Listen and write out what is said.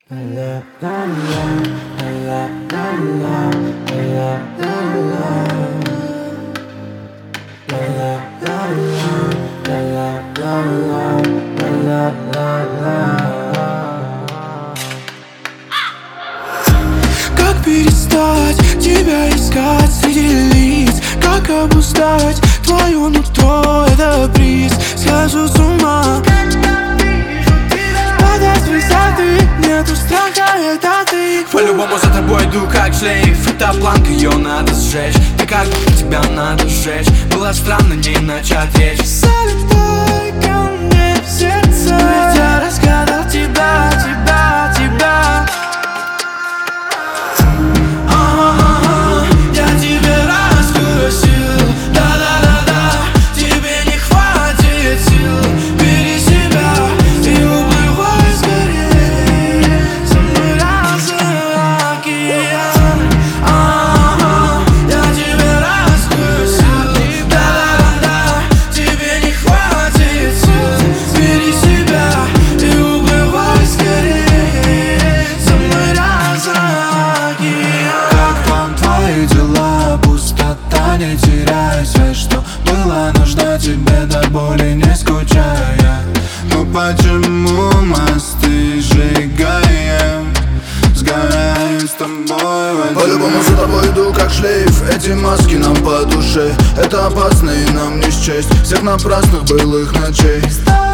Как перестать тебя искать среди лиц? Как обуздать твое нутро? Это приз, схожу с ума. Падать с высоты, нету страха, это ты. По-любому за тобой иду как шлейф. Эта планка, ее надо сжечь. Ты как будто тебя надо сжечь. Было странно не начать речь. Залетай ко мне в сердце, ведь я разгадал тебя, тебя, тебя. Я тебе раскусил, да-да-да-да. Тебе не хватит сил, бери себя и уплывай скорее со мной раза океан. Я тебе раскусил, да-да-да-да. Тебе не хватит сил, бери себя и уплывай скорее со мной раза океан. Как там твои дела? Пустота, не теряй связь, что было нужно тебе до боли, не скучая. Ну почему мосты сжигаем, сгораем с тобой в один? По-любому за тобой иду как шлейф. Эти маски нам по душе. Это опасно и нам не счесть всех напрасных былых ночей.